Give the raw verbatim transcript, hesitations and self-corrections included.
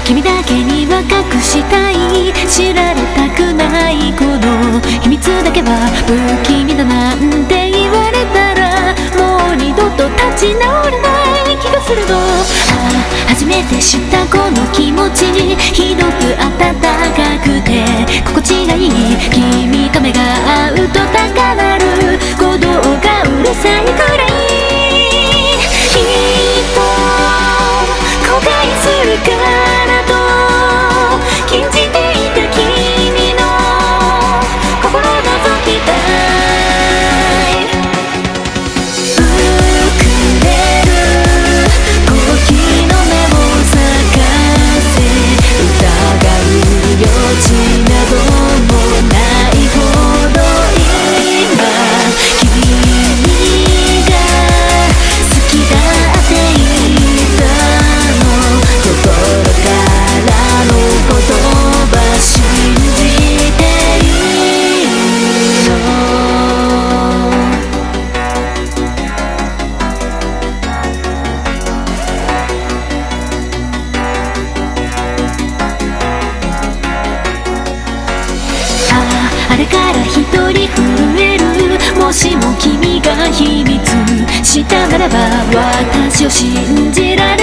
君だけには隠したい、知られたくないこの秘密だけは不気味だなんて言われたら、もう二度と立ち直れない気がするの。ああ初めて知ったこの気持ち、ひどく暖かくて心地がいい。君と目が合うと高鳴る鼓動がうるさいくらい、きっと後悔するからと禁じていた君の心を覗きたい。膨れるコーヒーの目を咲かせ、疑う余地などもないほど今君が好きだって言ったの、心からの言葉信じているの。あれから一人震える、もしも君が秘密したならば私を信じられ